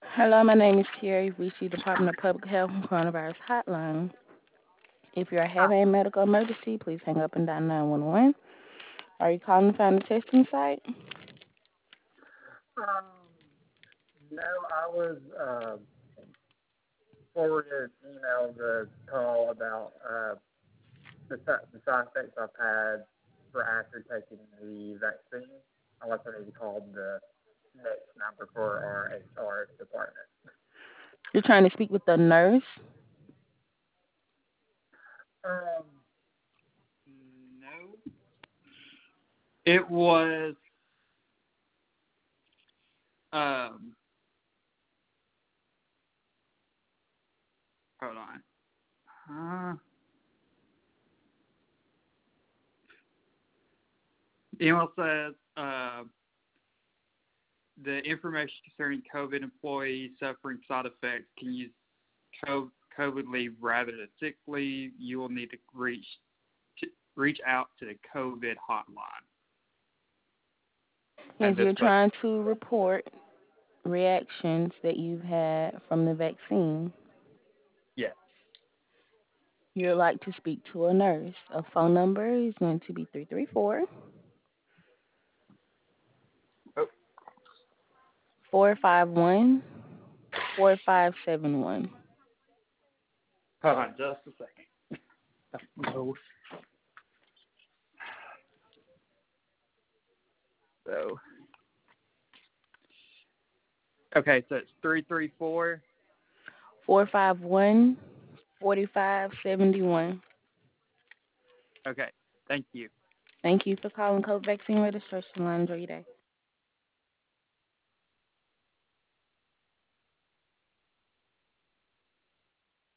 Hello, my name is Terry, reached the Department of Public Health Coronavirus Hotline. If you are Hi. having a medical emergency, please hang up and dial 911. Are you calling to find a testing site? Um, no, I was forwarded an email to call about the side effects I've had for after taking the vaccine. Unless I need to call the next number for our HR department. You're trying to speak with the nurse. Um, no, it was um. Hold on. Email says the information concerning COVID employees suffering side effects can use COVID leave rather than sick leave. You will need to reach out to the COVID hotline. Yes, And this you're place, trying to report reactions that you've had from the vaccine. yes. You'd like to speak to a nurse. A phone number is going to be 334 Oh, 451 4571. hold on just a second. No. So, okay, so it's 334. 451 4571. Okay, thank you. Thank you for calling COVID Vaccine Registration Line. Enjoy your day.